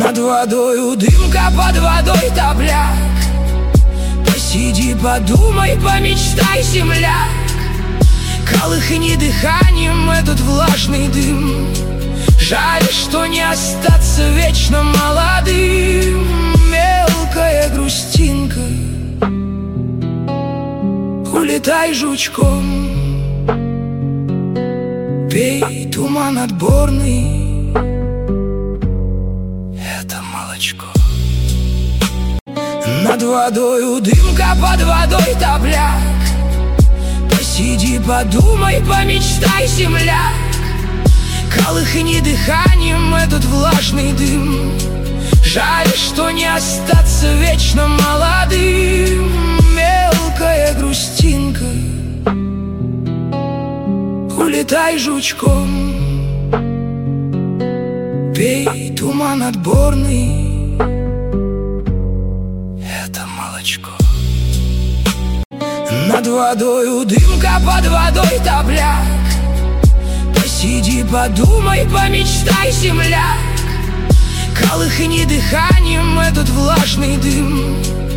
Над водою дымка, под водой топляк. Посиди, подумай, помечтай, земляк. Колыхни дыханием этот влажный дым. Жаль, что не остаться вечно молодым. Мелкая грустинка, улетай жучком. Пей туман отборный, это молочко. Над водою дымка, под водой топляк. Посиди, подумай, помечтай, земляк. Колыхни дыханием этот влажный дым. Жаль, что не остаться вечно молодым. Мелкая грустинка, улетай жучком. Пей туман отборный, это молочко. Над водою дымка, под водой топляк. Посиди, подумай, помечтай, земляк. Колыхни дыханием этот влажный дым.